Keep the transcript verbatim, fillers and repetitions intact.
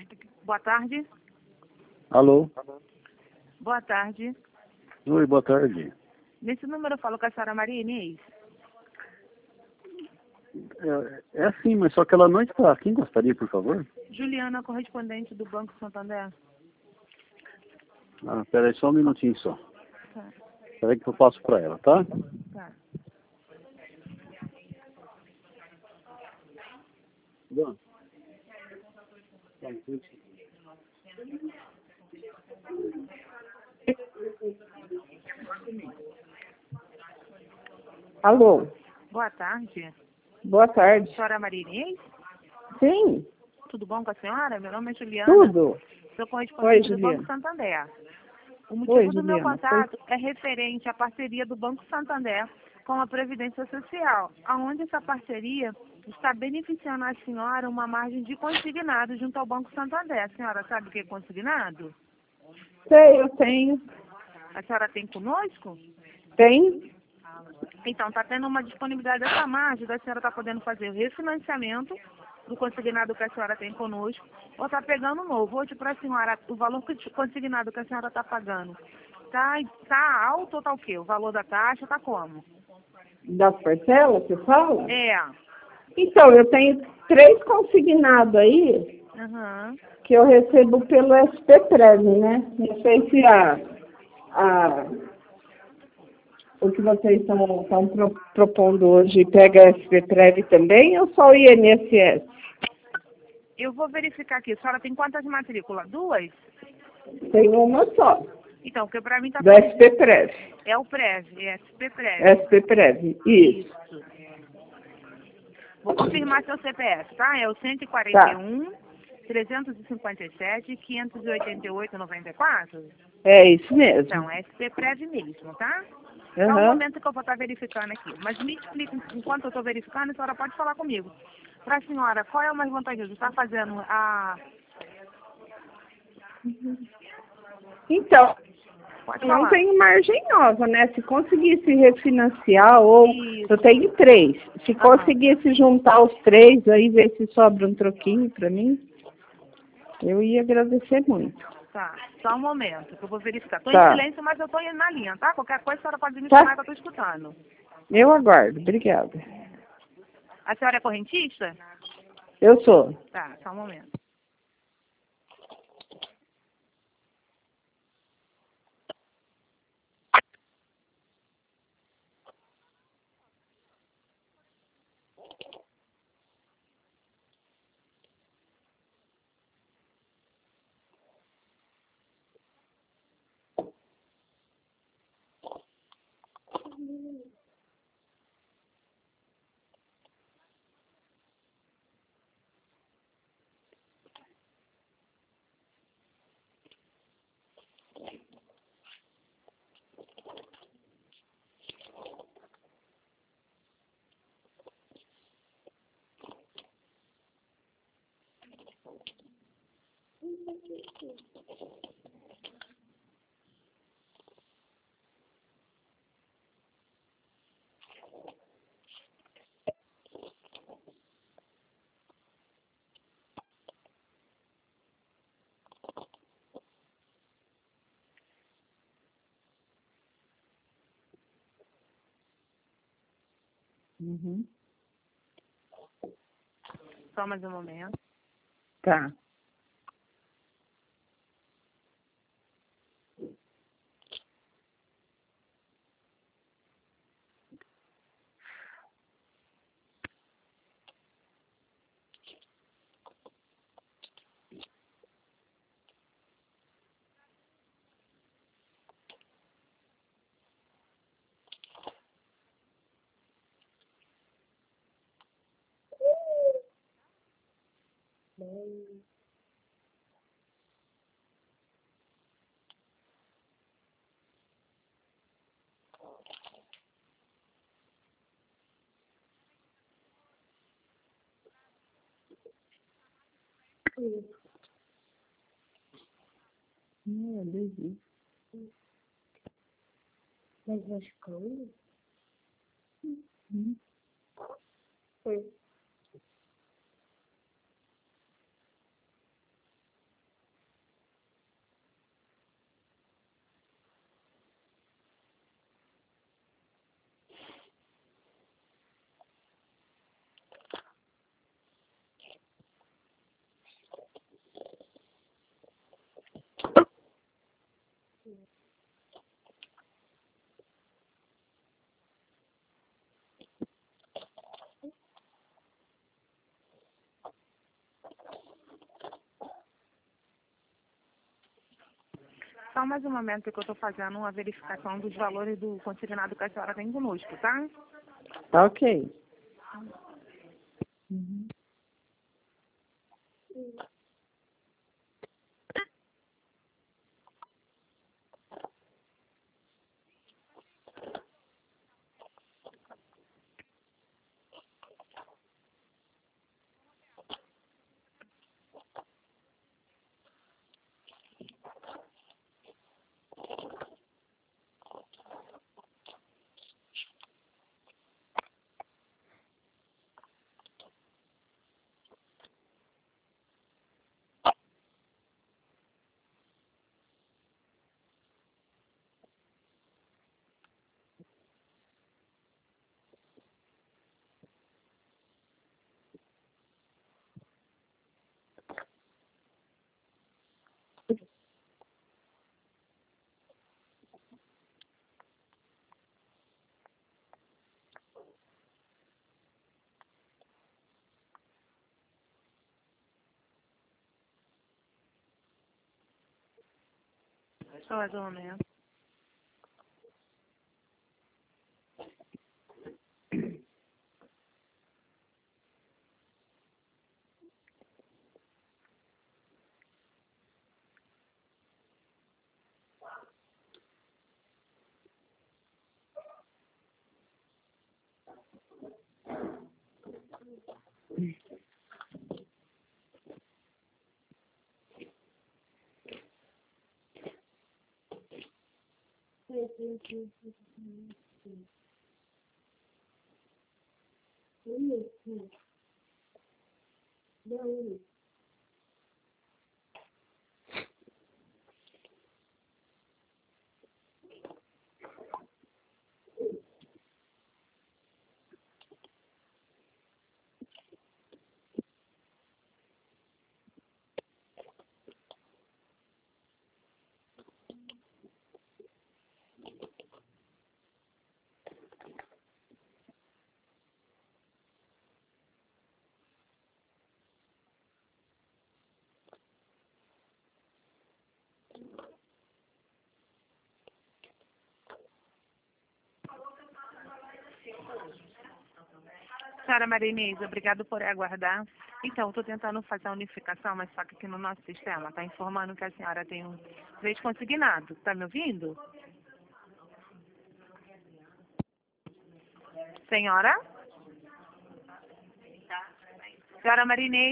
Boa tarde. Alô? Boa tarde. Oi, boa tarde. Nesse número eu falo com a senhora Maria Inês. É, é assim, mas só que ela não está. Quem gostaria, por favor? Juliana, correspondente do Banco Santander. Ah, peraí, só um minutinho só. Tá, Peraí que eu passo para ela, tá? tá. Dona. Alô, Boa tarde. boa tarde. Senhora Maria Inês? Sim, Tudo bom com a senhora? Meu nome é Juliana. tudo. Sou Oi, correspondente do Banco Juliana. Santander. O motivo Oi, do meu Juliana. contato é referente à parceria do Banco Santander com a Previdência Social, onde essa parceria está beneficiando a senhora uma margem de consignado junto ao Banco Santander. A senhora sabe o que é consignado? Sei, eu tenho. A senhora tem conosco? Tem? Então, está tendo uma disponibilidade dessa margem, da senhora está podendo fazer o refinanciamento do consignado que a senhora tem conosco, ou está pegando novo. Hoje, para a senhora, o valor que- consignado que a senhora está pagando, está tá alto ou está o quê? O valor da taxa está como? Das parcelas, você fala? É. Então, eu tenho três consignados aí Aham. que eu recebo pelo S P Prev, né? Não sei se a, a, o que vocês estão estão pro, propondo hoje pega S P Prev também ou só o I N S S? Eu vou verificar aqui. A senhora tem quantas matrículas? Duas? Tem uma só, Então, porque para mim está do S P Prev. É o Prev, é S P Prev. S P Prev, isso. Isso. Vou confirmar seu C P F, tá? É o cento e quarenta e um, trezentos e cinquenta e sete, quinhentos e oitenta e oito, noventa e quatro? É isso mesmo. Então, é S P Prev mesmo, tá? Só um Aham. momento que eu vou estar verificando aqui. Mas me explica, enquanto eu estou verificando, a senhora pode falar comigo. Para a senhora, qual é o mais vantajoso? Está fazendo a... Então, Pode eu não falar. tenho margem nova, né? Se conseguisse refinanciar, ou Isso. eu tenho três. Se Aham. conseguisse juntar os três, aí ver se sobra um troquinho para mim, eu ia agradecer muito. Tá, só um momento, que eu vou verificar. Estou Tá. em silêncio, mas eu estou indo na linha, tá? Qualquer coisa a senhora pode me Tá. chamar que eu estou escutando. Eu aguardo. Obrigada. A senhora é correntista? Eu sou. Tá, só um momento. Uhum. Só mais um momento. Tá. Meu Deus. Mas vai ficando? Uhum. Foi. Só mais um momento que eu estou fazendo uma verificação dos valores do consignado que a senhora tem conosco, tá? Tá ok. Uhum. Só mais um momento. Senhora Maria Inês, obrigado por aguardar. Então, estou tentando fazer a unificação, mas só que aqui no nosso sistema está informando que a senhora tem um três consignado. Está me ouvindo? Senhora? Senhora Maria Inês?